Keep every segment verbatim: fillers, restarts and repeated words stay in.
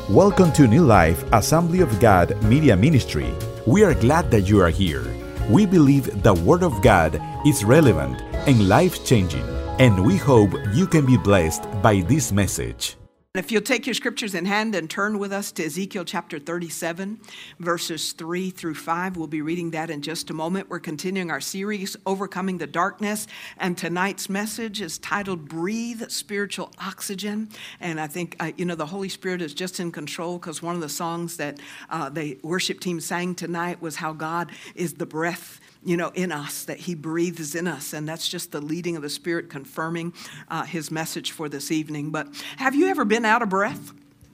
Welcome to New Life Assembly of God Media Ministry. We are glad that you are here. We believe the Word of God is relevant and life-changing, and we hope you can be blessed by this message. If you'll take your scriptures in hand and turn with us to Ezekiel chapter thirty-seven, verses three through five. We'll be reading that in just a moment. We're continuing our series, Overcoming the Darkness, and tonight's message is titled, Breathe Spiritual Oxygen. And I think, uh, you know, the Holy Spirit is just in control, because one of the songs that uh, the worship team sang tonight was how God is the breath, you know, in us, that he breathes in us. And that's just the leading of the Spirit confirming uh, his message for this evening. But have you ever been out of breath?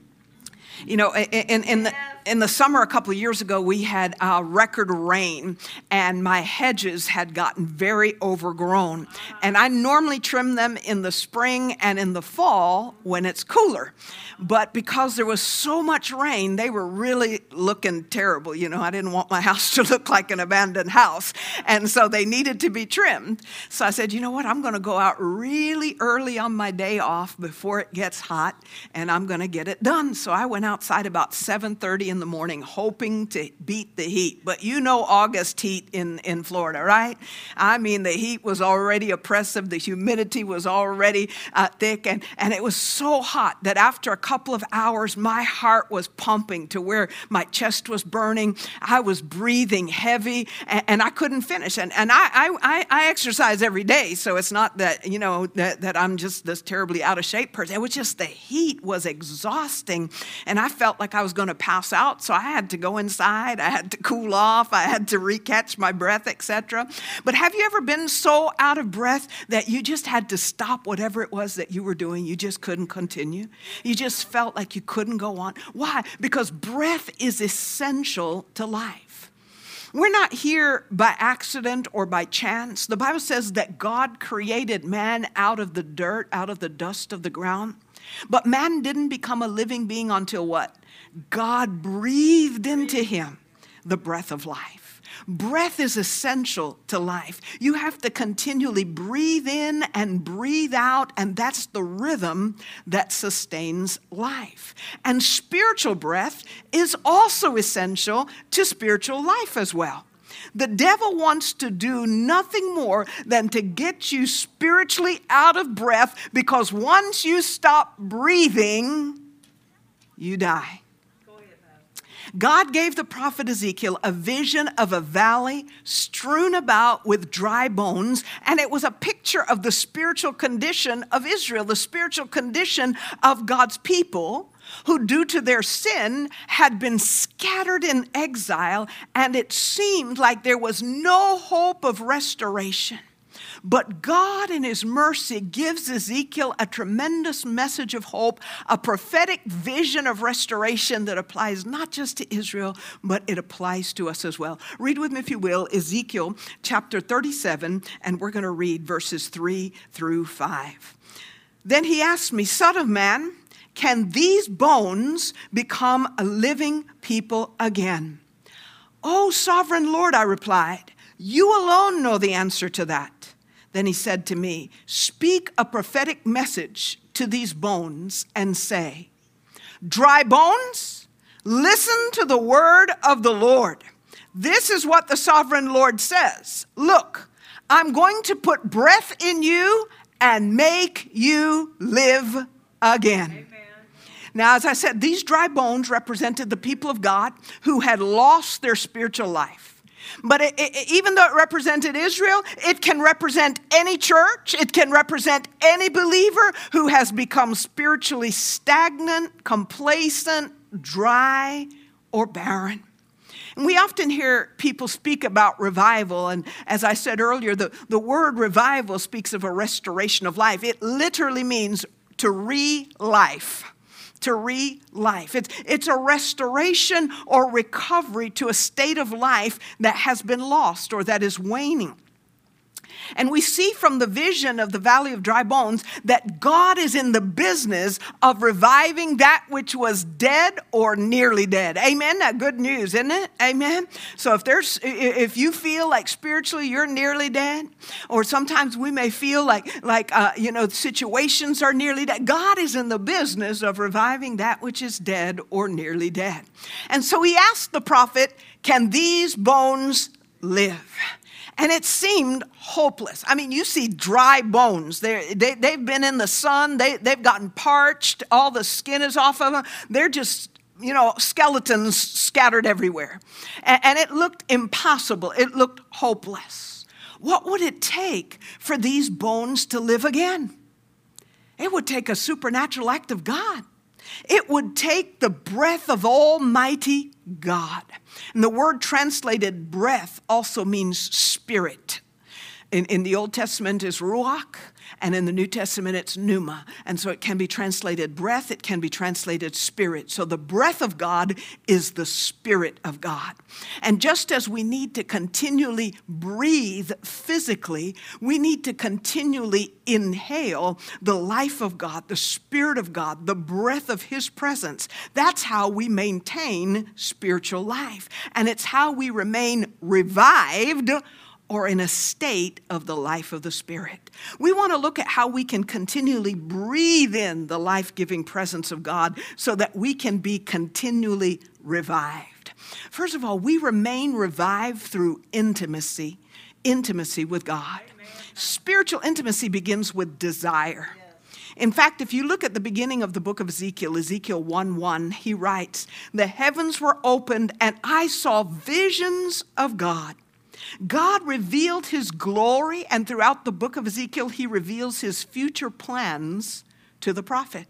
You know, in, in, the, in the summer a couple of years ago, we had uh, record rain, and my hedges had gotten very overgrown. And I normally trim them in the spring and in the fall when it's cooler. But because there was so much rain, they were really looking terrible. You know, I didn't want my house to look like an abandoned house. And so they needed to be trimmed. So I said, you know what, I'm going to go out really early on my day off before it gets hot, and I'm going to get it done. So I went outside about seven thirty in the morning, hoping to beat the heat. But you know August heat in, in Florida, right? I mean, the heat was already oppressive. The humidity was already uh, thick. And, and it was so hot that after a couple of hours, my heart was pumping to where my chest was burning. I was breathing heavy, and, and I couldn't finish. And, and I, I, I exercise every day, so it's not that, you know, that, that I'm just this terribly out of shape person. It was just the heat was exhausting, and I felt like I was going to pass out, so I had to go inside. I had to cool off. I had to recatch my breath, et cetera. But have you ever been so out of breath that you just had to stop whatever it was that you were doing? You just couldn't continue. You just felt like you couldn't go on. Why? Because breath is essential to life. We're not here by accident or by chance. The Bible says that God created man out of the dirt, out of the dust of the ground. But man didn't become a living being until what? God breathed into him the breath of life. Breath is essential to life. You have to continually breathe in and breathe out, and that's the rhythm that sustains life. And spiritual breath is also essential to spiritual life as well. The devil wants to do nothing more than to get you spiritually out of breath, because once you stop breathing, you die. God gave the prophet Ezekiel a vision of a valley strewn about with dry bones, and it was a picture of the spiritual condition of Israel, the spiritual condition of God's people, who due to their sin had been scattered in exile, and it seemed like there was no hope of restoration. But God in his mercy gives Ezekiel a tremendous message of hope, a prophetic vision of restoration that applies not just to Israel, but it applies to us as well. Read with me, if you will, Ezekiel chapter thirty-seven, and we're going to read verses three through five. Then he asked me, Son of man, can these bones become a living people again? O sovereign Lord, I replied, you alone know the answer to that. Then he said to me, speak a prophetic message to these bones and say, dry bones, listen to the word of the Lord. This is what the sovereign Lord says. Look, I'm going to put breath in you and make you live again. Amen. Now, as I said, these dry bones represented the people of God who had lost their spiritual life. But it, it, even though it represented Israel, it can represent any church. It can represent any believer who has become spiritually stagnant, complacent, dry, or barren. And we often hear people speak about revival. And as I said earlier, the, the word revival speaks of a restoration of life. It literally means to re-life. To re-life. It's, it's a restoration or recovery to a state of life that has been lost or that is waning. And we see from the vision of the Valley of Dry Bones that God is in the business of reviving that which was dead or nearly dead. Amen? That good news, isn't it? Amen? So if there's, if you feel like spiritually you're nearly dead, or sometimes we may feel like, like uh, you know, situations are nearly dead, God is in the business of reviving that which is dead or nearly dead. And so he asked the prophet, can these bones live? And it seemed hopeless. I mean, you see dry bones. They're, they, they've been in the sun. They, they've gotten parched. All the skin is off of them. They're just, you know, skeletons scattered everywhere. And, and it looked impossible. It looked hopeless. What would it take for these bones to live again? It would take a supernatural act of God. It would take the breath of Almighty God. And the word translated breath also means spirit. In, in the Old Testament is ruach, and in the New Testament it's pneuma. And so it can be translated breath, it can be translated spirit. So the breath of God is the Spirit of God. And just as we need to continually breathe physically, we need to continually inhale the life of God, the Spirit of God, the breath of His presence. That's how we maintain spiritual life. And it's how we remain revived or in a state of the life of the Spirit. We want to look at how we can continually breathe in the life-giving presence of God so that we can be continually revived. First of all, we remain revived through intimacy, intimacy with God. Amen. Spiritual intimacy begins with desire. Yes. In fact, if you look at the beginning of the book of Ezekiel, Ezekiel one one, he writes, "The heavens were opened and I saw visions of God." God revealed His glory, and throughout the book of Ezekiel, He reveals His future plans to the prophet.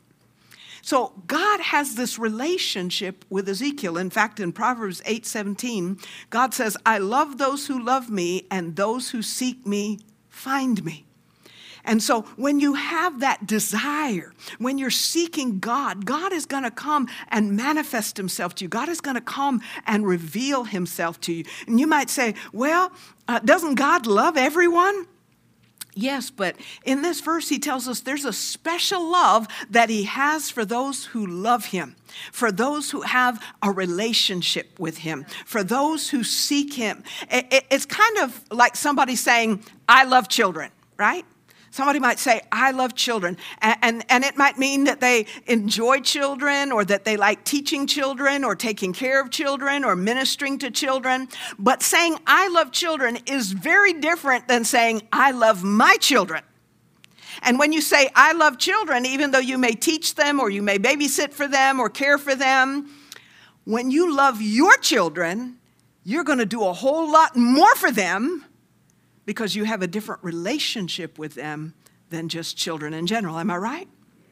So God has this relationship with Ezekiel. In fact, in Proverbs eight seventeen, God says, "I love those who love me, and those who seek me find me." And so when you have that desire, when you're seeking God, God is going to come and manifest Himself to you. God is going to come and reveal Himself to you. And you might say, well, uh, doesn't God love everyone? Yes, but in this verse, He tells us there's a special love that He has for those who love Him, for those who have a relationship with Him, for those who seek Him. It, it, it's kind of like somebody saying, I love children, right? Somebody might say, I love children, and, and, and it might mean that they enjoy children, or that they like teaching children, or taking care of children, or ministering to children. But saying, I love children is very different than saying, I love my children. And when you say, I love children, even though you may teach them, or you may babysit for them, or care for them, when you love your children, you're going to do a whole lot more for them, because you have a different relationship with them than just children in general. Am I right?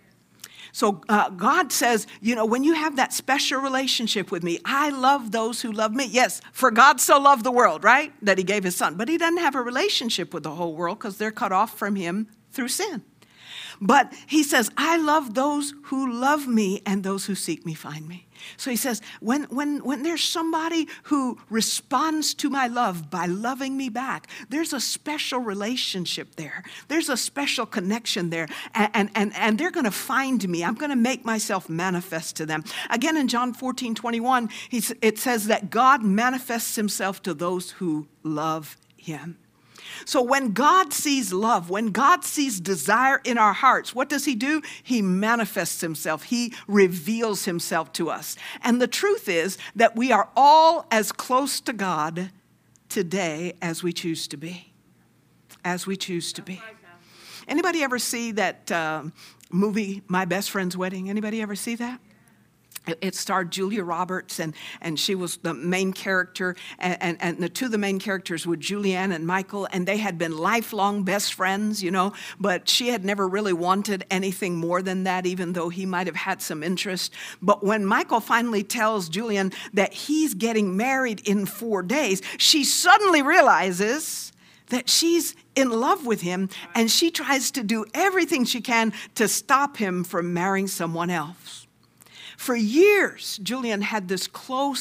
So uh, God says, you know, when you have that special relationship with me, I love those who love me. Yes, for God so loved the world, right? That He gave His Son. But He doesn't have a relationship with the whole world because they're cut off from Him through sin. But He says, I love those who love me, and those who seek me find me. So He says, when, when, when there's somebody who responds to my love by loving me back, there's a special relationship there. There's a special connection there. And, and, and, and they're going to find me. I'm going to make myself manifest to them. Again, in John fourteen twenty-one, he's, it says that God manifests Himself to those who love Him. So when God sees love, when God sees desire in our hearts, what does He do? He manifests Himself. He reveals Himself to us. And the truth is that we are all as close to God today as we choose to be. As we choose to be. Anybody ever see that uh, movie, My Best Friend's Wedding? Anybody ever see that? It starred Julia Roberts, and, and she was the main character, and, and, and the two of the main characters were Julianne and Michael, and they had been lifelong best friends, you know, but she had never really wanted anything more than that, even though he might have had some interest. But when Michael finally tells Julianne that he's getting married in four days, she suddenly realizes that she's in love with him, and she tries to do everything she can to stop him from marrying someone else. For years, Julianne had this close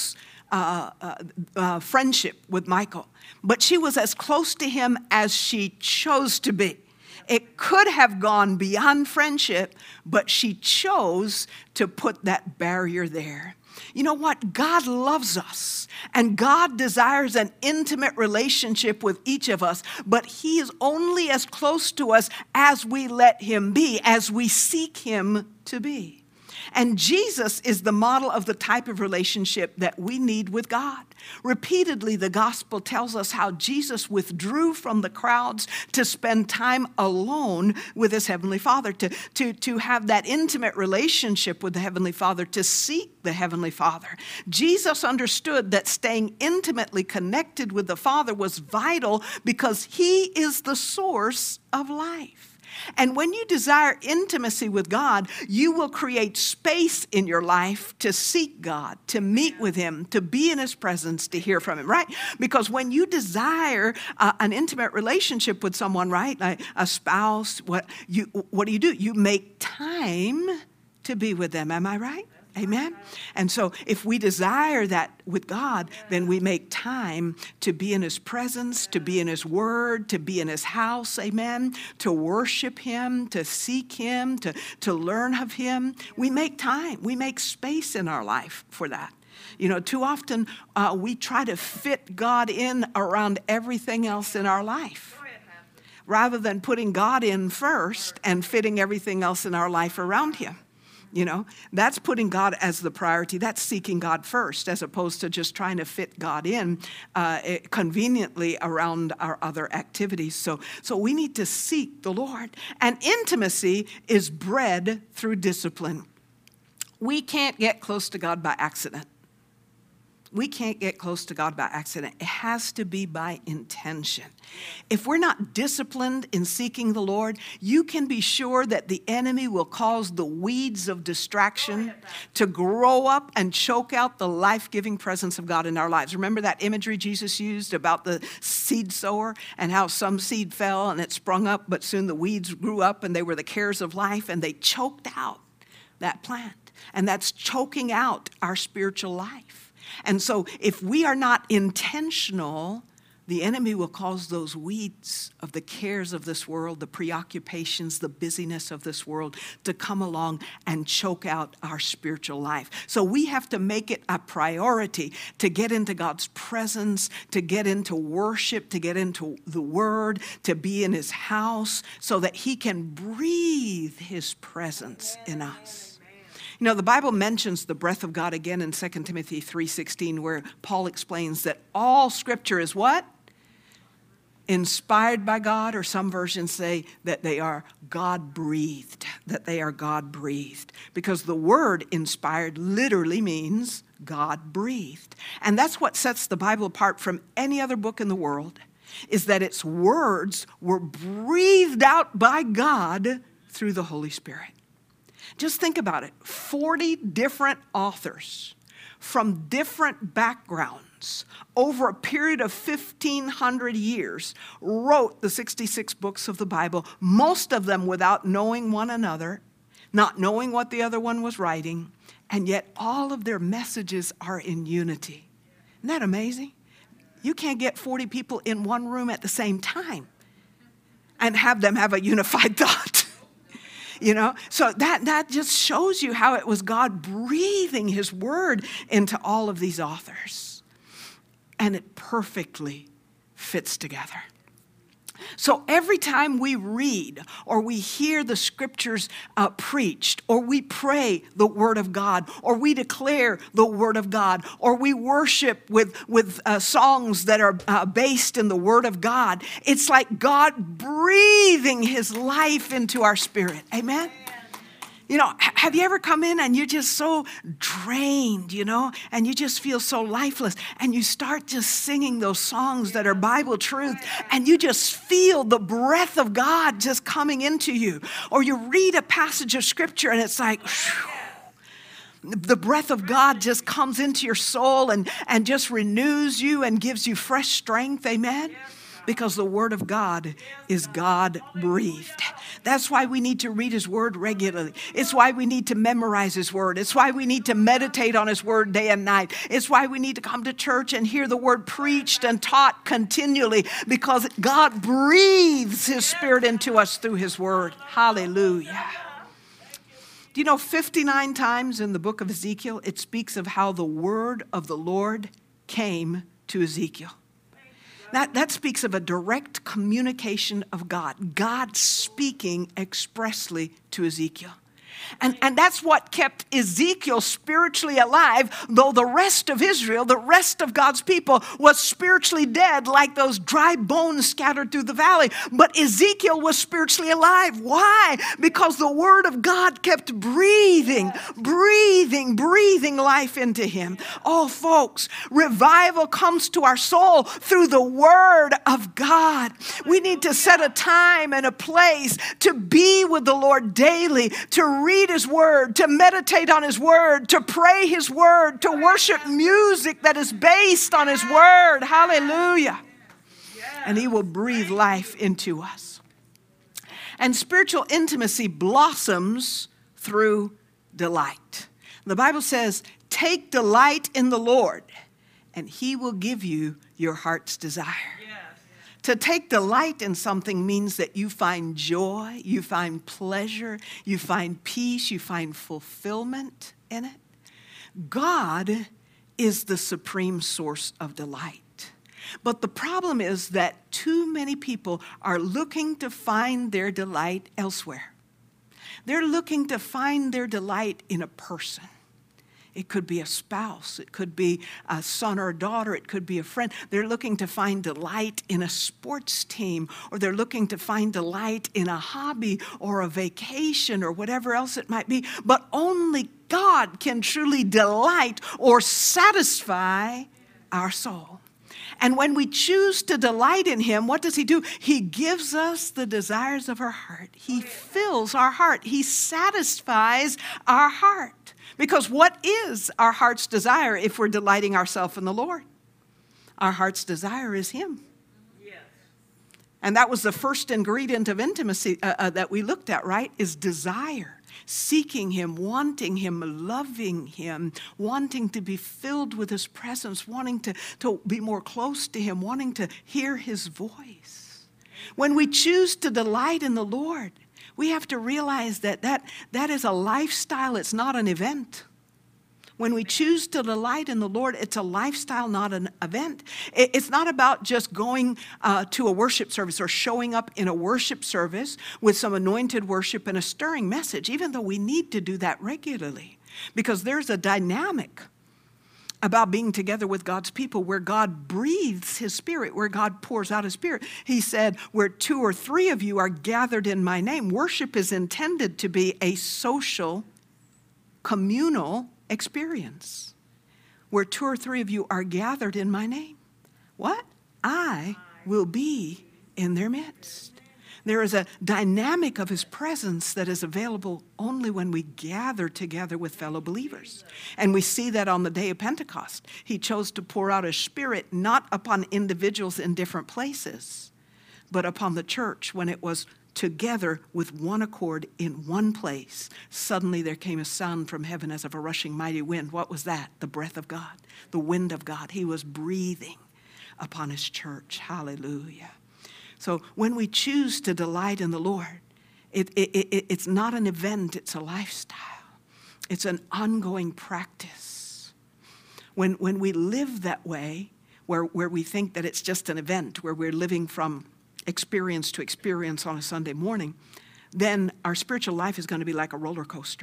uh, uh, uh, friendship with Michal, but she was as close to him as she chose to be. It could have gone beyond friendship, but she chose to put that barrier there. You know what? God loves us, and God desires an intimate relationship with each of us, but he is only as close to us as we let him be, as we seek him to be. And Jesus is the model of the type of relationship that we need with God. Repeatedly, the gospel tells us how Jesus withdrew from the crowds to spend time alone with his heavenly Father, to, to, to have that intimate relationship with the heavenly Father, to seek the heavenly Father. Jesus understood that staying intimately connected with the Father was vital because he is the source of life. And when you desire intimacy with God, you will create space in your life to seek God, to meet with him, to be in his presence, to hear from him, right? Because when you desire uh, an intimate relationship with someone, right, like a spouse, what you what do you do? You make time to be with them. Am I right? Amen? And so if we desire that with God, then we make time to be in his presence, to be in his word, to be in his house, amen, to worship him, to seek him, to, to learn of him. We make time. We make space in our life for that. You know, too often uh, we try to fit God in around everything else in our life, rather than putting God in first and fitting everything else in our life around him. You know, that's putting God as the priority. That's seeking God first, as opposed to just trying to fit God in uh, conveniently around our other activities. So, so we need to seek the Lord. And intimacy is bred through discipline. We can't get close to God by accident. We can't get close to God by accident. It has to be by intention. If we're not disciplined in seeking the Lord, you can be sure that the enemy will cause the weeds of distraction to grow up and choke out the life-giving presence of God in our lives. Remember that imagery Jesus used about the seed sower and how some seed fell and it sprung up, but soon the weeds grew up and they were the cares of life and they choked out that plant. And that's choking out our spiritual life. And so if we are not intentional, the enemy will cause those weeds of the cares of this world, the preoccupations, the busyness of this world to come along and choke out our spiritual life. So we have to make it a priority to get into God's presence, to get into worship, to get into the Word, to be in his house so that he can breathe his presence in us. You know, the Bible mentions the breath of God again in Second Timothy three sixteen, where Paul explains that all Scripture is what? Inspired by God, or some versions say that they are God-breathed, that they are God-breathed. Because the word inspired literally means God-breathed. And that's what sets the Bible apart from any other book in the world, is that its words were breathed out by God through the Holy Spirit. Just think about it. forty different authors from different backgrounds over a period of fifteen hundred years wrote the sixty-six books of the Bible, most of them without knowing one another, not knowing what the other one was writing, and yet all of their messages are in unity. Isn't that amazing? You can't get forty people in one room at the same time and have them have a unified thought. You know, so that, that just shows you how it was God breathing his word into all of these authors. And it perfectly fits together. So every time we read or we hear the scriptures uh, preached, or we pray the word of God, or we declare the word of God, or we worship with, with uh, songs that are uh, based in the word of God, it's like God breathing his life into our spirit. Amen? You know, have you ever come in and you're just so drained, you know, and you just feel so lifeless, and you start just singing those songs that are Bible truth, and you just feel the breath of God just coming into you? Or you read a passage of scripture and it's like, whew, the breath of God just comes into your soul and, and just renews you and gives you fresh strength. Amen? because the Word of God is God-breathed. That's why we need to read His Word regularly. It's why we need to memorize His Word. It's why we need to meditate on His Word day and night. It's why we need to come to church and hear the Word preached and taught continually, because God breathes His Spirit into us through His Word. Hallelujah. Do you know fifty-nine times in the book of Ezekiel, it speaks of how the word of the Lord came to Ezekiel? That, that speaks of a direct communication of God. God speaking expressly to Ezekiel. And, and that's what kept Ezekiel spiritually alive, though the rest of Israel, the rest of God's people, was spiritually dead like those dry bones scattered through the valley. But Ezekiel was spiritually alive. Why? Because the word of God kept breathing, breathing, breathing life into him. Oh, folks, revival comes to our soul through the word of God. We need to set a time and a place to be with the Lord daily, to read His word, to meditate on His word, to pray His word, to worship music that is based on His word. Hallelujah. And He will breathe life into us. And spiritual intimacy blossoms through delight. The Bible says, take delight in the Lord, and He will give you your heart's desire. To take delight in something means that you find joy, you find pleasure, you find peace, you find fulfillment in it. God is the supreme source of delight. But the problem is that too many people are looking to find their delight elsewhere. They're looking to find their delight in a person. It could be a spouse. It could be a son or a daughter. It could be a friend. They're looking to find delight in a sports team, or they're looking to find delight in a hobby or a vacation or whatever else it might be. But only God can truly delight or satisfy our soul. And when we choose to delight in Him, what does He do? He gives us the desires of our heart. He fills our heart. He satisfies our heart. Because what is our heart's desire if we're delighting ourselves in the Lord? Our heart's desire is Him. Yes. And that was the first ingredient of intimacy uh, uh, that we looked at, right? Is desire. Seeking Him, wanting Him, loving Him, wanting to be filled with His presence, wanting to, to be more close to Him, wanting to hear His voice. When we choose to delight in the Lord, we have to realize that, that that is a lifestyle. It's not an event. When we choose to delight in the Lord, it's a lifestyle, not an event. It, it's not about just going uh, to a worship service or showing up in a worship service with some anointed worship and a stirring message, even though we need to do that regularly. Because there's a dynamic about being together with God's people where God breathes His Spirit, where God pours out His Spirit. He said, where two or three of you are gathered in my name. Worship is intended to be a social, communal experience. Where two or three of you are gathered in my name. What? I will be in their midst. There is a dynamic of His presence that is available only when we gather together with fellow believers. And we see that on the day of Pentecost. He chose to pour out His Spirit not upon individuals in different places, but upon the church when it was together with one accord in one place. Suddenly there came a sound from heaven as of a rushing mighty wind. What was that? The breath of God, the wind of God. He was breathing upon His church. Hallelujah. So when we choose to delight in the Lord, it, it, it, it's not an event, it's a lifestyle. It's an ongoing practice. When, when we live that way, where, where we think that it's just an event, where we're living from experience to experience on a Sunday morning, then our spiritual life is going to be like a roller coaster.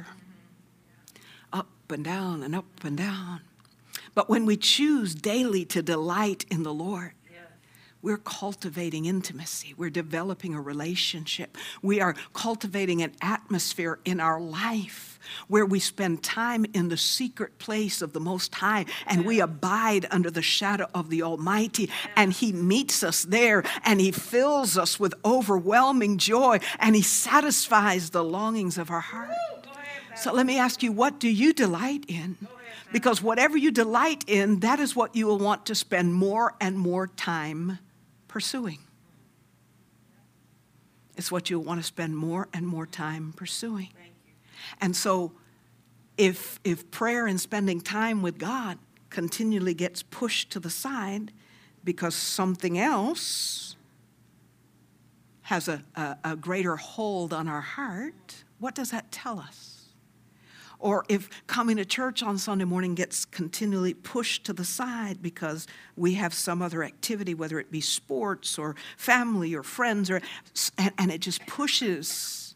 Up and down and up and down. But when we choose daily to delight in the Lord, we're cultivating intimacy. We're developing a relationship. We are cultivating an atmosphere in our life where we spend time in the secret place of the Most High and we abide under the shadow of the Almighty, and He meets us there and He fills us with overwhelming joy and He satisfies the longings of our heart. So let me ask you, what do you delight in? Because whatever you delight in, that is what you will want to spend more and more time pursuing. It's what you'll want to spend more and more time pursuing. And so if, if prayer and spending time with God continually gets pushed to the side because something else has a, a, a greater hold on our heart, what does that tell us? Or if coming to church on Sunday morning gets continually pushed to the side because we have some other activity, whether it be sports or family or friends, or and, and it just pushes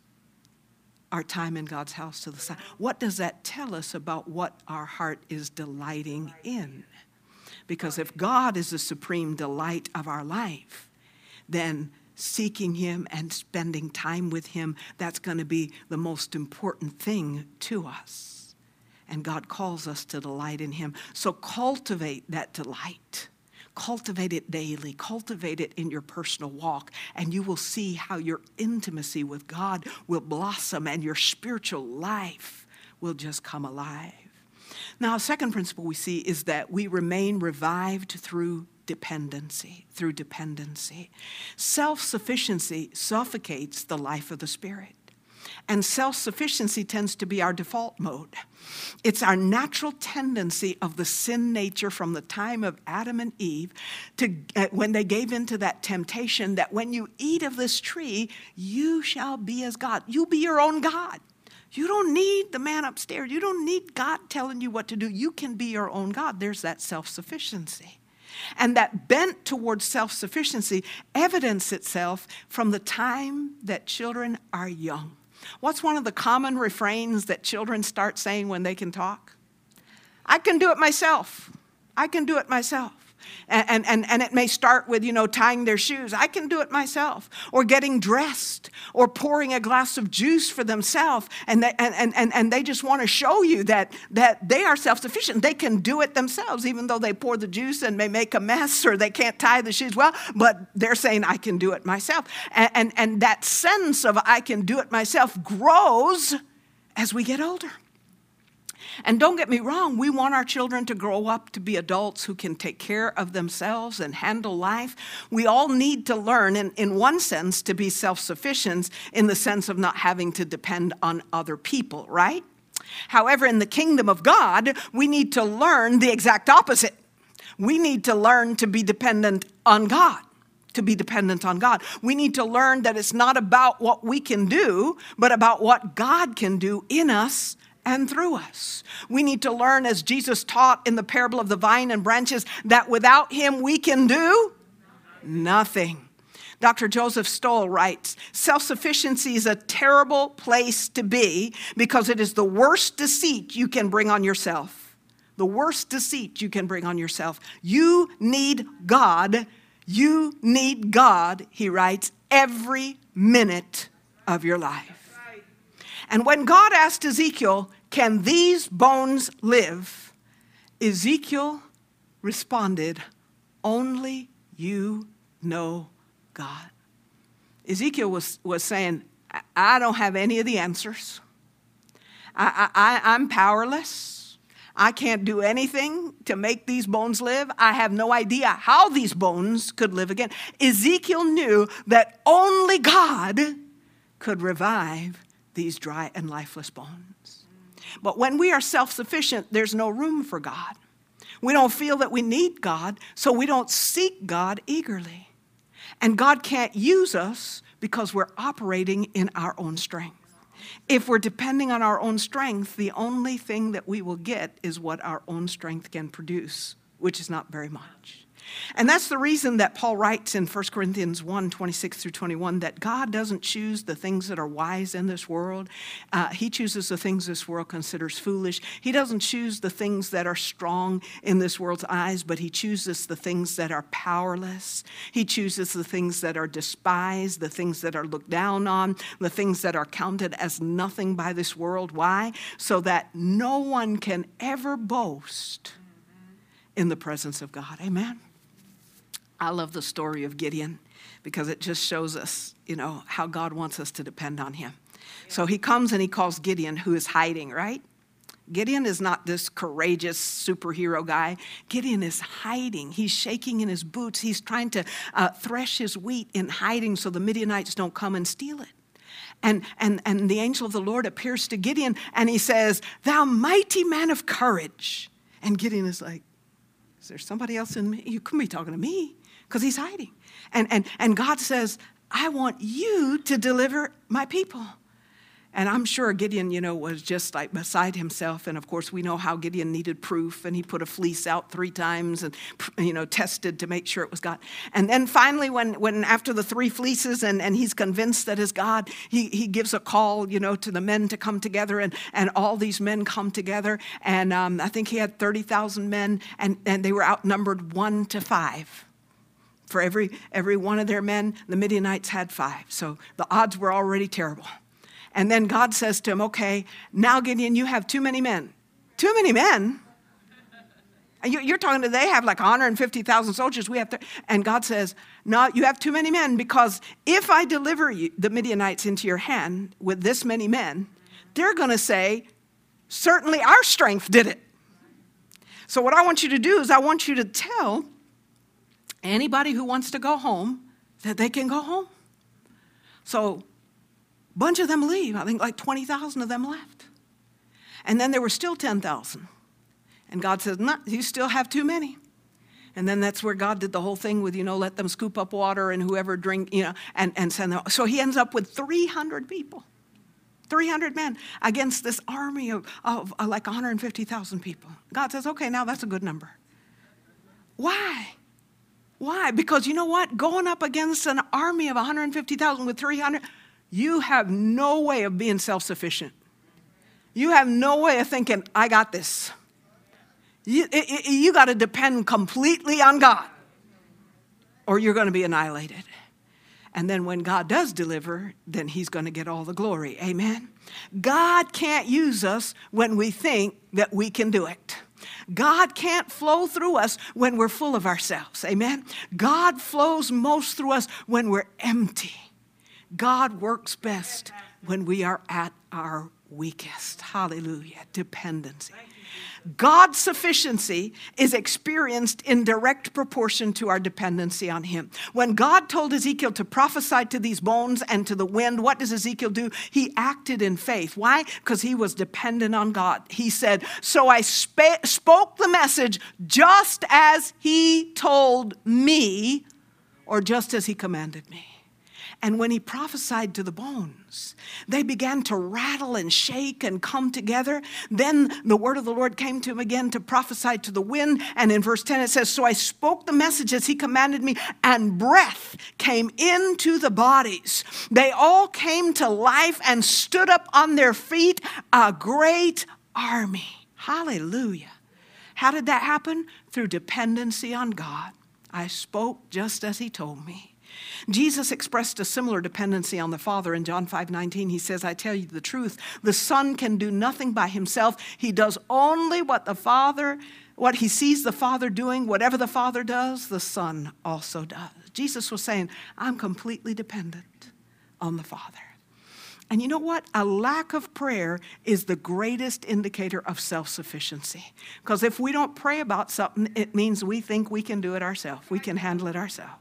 our time in God's house to the side. What does that tell us about what our heart is delighting in? Because if God is the supreme delight of our life, then seeking him and spending time with him, that's going to be the most important thing to us. And God calls us to delight in him. So cultivate that delight. Cultivate it daily. Cultivate it in your personal walk. And you will see how your intimacy with God will blossom and your spiritual life will just come alive. Now, a second principle we see is that we remain revived through dependency, through dependency. Self-sufficiency suffocates the life of the Spirit. And self-sufficiency tends to be our default mode. It's our natural tendency of the sin nature from the time of Adam and Eve to uh, when they gave into that temptation that when you eat of this tree, you shall be as God. You be your own God. You don't need the man upstairs. You don't need God telling you what to do. You can be your own God. There's that self-sufficiency. And that bent towards self-sufficiency evidences itself from the time that children are young. What's one of the common refrains that children start saying when they can talk? I can do it myself. I can do it myself. And, and, and it may start with, you know, tying their shoes. I can do it myself. Or getting dressed. Or pouring a glass of juice for themselves. And they, and, and, and they just want to show you that, that they are self-sufficient. They can do it themselves, even though they pour the juice and may make a mess or they can't tie the shoes well. But they're saying, I can do it myself. And, and, and that sense of I can do it myself grows as we get older. And don't get me wrong, we want our children to grow up to be adults who can take care of themselves and handle life. We all need to learn, in, in one sense, to be self-sufficient in the sense of not having to depend on other people, right? However, in the kingdom of God, we need to learn the exact opposite. We need to learn to be dependent on God. To be dependent on God. We need to learn that it's not about what we can do, but about what God can do in us and through us. We need to learn, as Jesus taught in the parable of the vine and branches, that without him we can do nothing. Doctor Joseph Stoll writes, self-sufficiency is a terrible place to be because it is the worst deceit you can bring on yourself. The worst deceit you can bring on yourself. You need God. You need God, he writes, every minute of your life. And when God asked Ezekiel, can these bones live? Ezekiel responded, only you know God. Ezekiel was, was saying, I don't have any of the answers. I, I, I'm powerless. I can't do anything to make these bones live. I have no idea how these bones could live again. Ezekiel knew that only God could revive these dry and lifeless bones. But when we are self-sufficient, there's no room for God. We don't feel that we need God, so we don't seek God eagerly. And God can't use us because we're operating in our own strength. If we're depending on our own strength, the only thing that we will get is what our own strength can produce, which is not very much. And that's the reason that Paul writes in First Corinthians one, twenty-six through twenty-one, that God doesn't choose the things that are wise in this world. Uh, he chooses the things this world considers foolish. He doesn't choose the things that are strong in this world's eyes, but he chooses the things that are powerless. He chooses the things that are despised, the things that are looked down on, the things that are counted as nothing by this world. Why? So that no one can ever boast in the presence of God. Amen. I love the story of Gideon because it just shows us, you know, how God wants us to depend on him. So he comes and he calls Gideon, who is hiding, right? Gideon is not this courageous superhero guy. Gideon is hiding. He's shaking in his boots. He's trying to uh, thresh his wheat in hiding so the Midianites don't come and steal it. And, and, and the angel of the Lord appears to Gideon and he says, "Thou mighty man of courage." And Gideon is like, "Is there somebody else in me? You couldn't be talking to me," because he's hiding. And, and, and God says, "I want you to deliver my people." And I'm sure Gideon, you know, was just like beside himself. And of course, we know how Gideon needed proof. And he put a fleece out three times and, you know, tested to make sure it was God. And then finally, when, when after the three fleeces and, and he's convinced that it's God, he, he gives a call, you know, to the men to come together. And, and all these men come together. And um, I think he had thirty thousand men. And, and they were outnumbered one to five. For every, every one of their men, the Midianites had five. So the odds were already terrible. And then God says to him, "Okay, now Gideon, you have too many men." Too many men? And you're talking to, they have like one hundred fifty thousand soldiers. We have, th- and God says, "No, you have too many men, because if I deliver you, the Midianites into your hand with this many men, they're going to say, 'Certainly our strength did it.' So what I want you to do is I want you to tell anybody who wants to go home that they can go home." So a bunch of them leave. I think like twenty thousand of them left. And then there were still ten thousand. And God says, "No, you still have too many." And then that's where God did the whole thing with, you know, let them scoop up water and whoever drink, you know, and, and send them. So he ends up with three hundred people, three hundred men against this army of, of, of like one hundred fifty thousand people. God says, "Okay, now that's a good number." Why? Why? Because you know what? Going up against an army of one hundred fifty thousand with three hundred, you have no way of being self-sufficient. You have no way of thinking, "I got this." You, it, you got to depend completely on God, or you're going to be annihilated. And then when God does deliver, then he's going to get all the glory. Amen? God can't use us when we think that we can do it. God can't flow through us when we're full of ourselves. Amen? God flows most through us when we're empty. God works best when we are at our weakest. Hallelujah. Dependency. God's sufficiency is experienced in direct proportion to our dependency on him. When God told Ezekiel to prophesy to these bones and to the wind, what does Ezekiel do? He acted in faith. Why? Because he was dependent on God. He said, "So I sp- spoke the message just as he told me," or just as he commanded me. And when he prophesied to the bones, they began to rattle and shake and come together. Then the word of the Lord came to him again to prophesy to the wind. And in verse ten it says, "So I spoke the message as he commanded me, and breath came into the bodies. They all came to life and stood up on their feet, a great army." Hallelujah. How did that happen? Through dependency on God. I spoke just as he told me. Jesus expressed a similar dependency on the Father in John five nineteen. He says, "I tell you the truth, the Son can do nothing by himself. He does only what the Father, what he sees the Father doing. Whatever the Father does, the Son also does." Jesus was saying, I'm completely dependent on the Father. And you know what? A lack of prayer is the greatest indicator of self-sufficiency. Because if we don't pray about something, it means we think we can do it ourselves. We can handle it ourselves.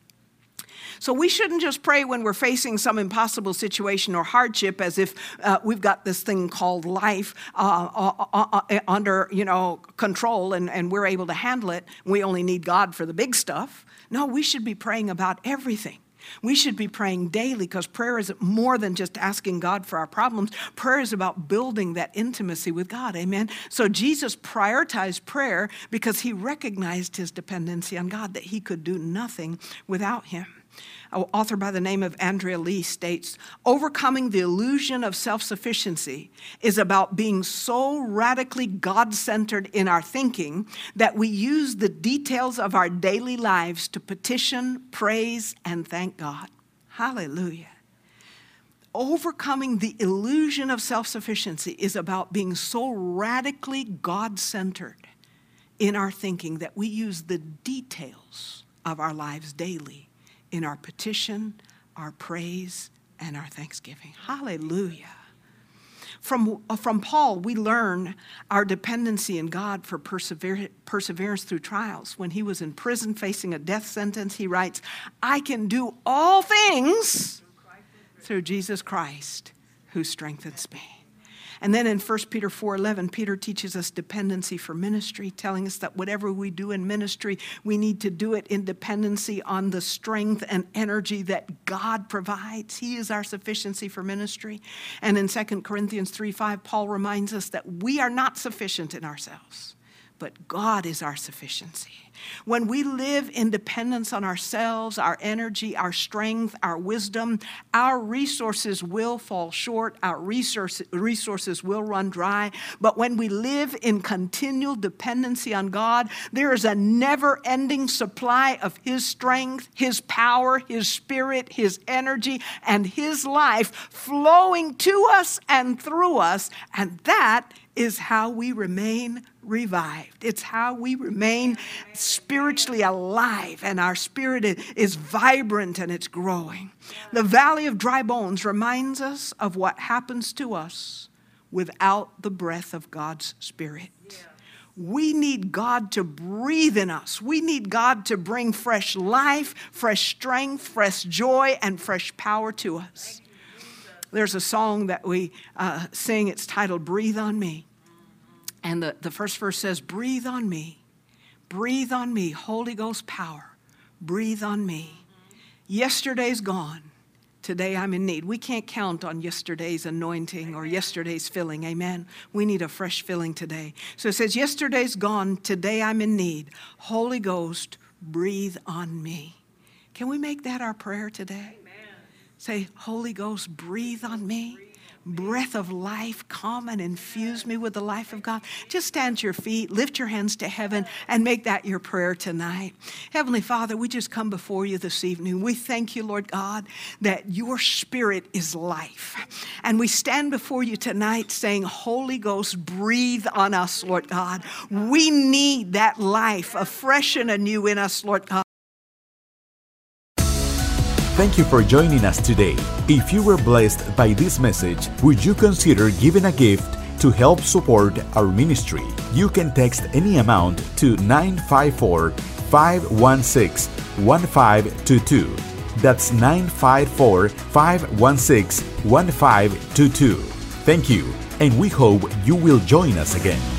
So we shouldn't just pray when we're facing some impossible situation or hardship as if uh, we've got this thing called life uh, uh, uh, uh, under, you know, control and, and we're able to handle it. We only need God for the big stuff. No, we should be praying about everything. We should be praying daily, because prayer is more than just asking God for our problems. Prayer is about building that intimacy with God. Amen. So Jesus prioritized prayer because he recognized his dependency on God, that he could do nothing without him. An author by the name of Andrea Lee states, "Overcoming the illusion of self-sufficiency is about being so radically God-centered in our thinking that we use the details of our daily lives to petition, praise, and thank God." Hallelujah. Overcoming the illusion of self-sufficiency is about being so radically God-centered in our thinking that we use the details of our lives daily in our petition, our praise, and our thanksgiving. Hallelujah. From, uh, from Paul, we learn our dependency in God for persever- perseverance through trials. When he was in prison facing a death sentence, he writes, I can do all things through Jesus Christ who strengthens me. And then in First Peter four eleven, Peter teaches us dependency for ministry, telling us that whatever we do in ministry, we need to do it in dependency on the strength and energy that God provides. He is our sufficiency for ministry. And in Second Corinthians three five, Paul reminds us that we are not sufficient in ourselves, but God is our sufficiency. When we live in dependence on ourselves, our energy, our strength, our wisdom, our resources will fall short, our resource, resources will run dry. But when we live in continual dependency on God, there is a never-ending supply of His strength, His power, His spirit, His energy, and His life flowing to us and through us, and that is how we remain revived. It's how we remain spiritually alive, and our spirit is vibrant and it's growing. The valley of dry bones reminds us of what happens to us without the breath of God's Spirit. We need God to breathe in us. We need God to bring fresh life, fresh strength, fresh joy, and fresh power to us. There's a song that we uh, sing. It's titled, Breathe on Me. And the, the first verse says, breathe on me, breathe on me, Holy Ghost power, breathe on me. Yesterday's gone, today I'm in need. We can't count on yesterday's anointing or yesterday's filling, amen? We need a fresh filling today. So it says, yesterday's gone, today I'm in need. Holy Ghost, breathe on me. Can we make that our prayer today? Amen. Say, Holy Ghost, breathe on me. Breath of life, come and infuse me with the life of God. Just stand to your feet, lift your hands to heaven, and make that your prayer tonight. Heavenly Father, we just come before you this evening. We thank you, Lord God, that your Spirit is life. And we stand before you tonight saying, Holy Ghost, breathe on us, Lord God. We need that life afresh and anew in us, Lord God. Thank you for joining us today. If you were blessed by this message, would you consider giving a gift to help support our ministry? You can text any amount to nine five four, five one six, one five two two. That's nine five four, five one six, one five two two. Thank you, and we hope you will join us again.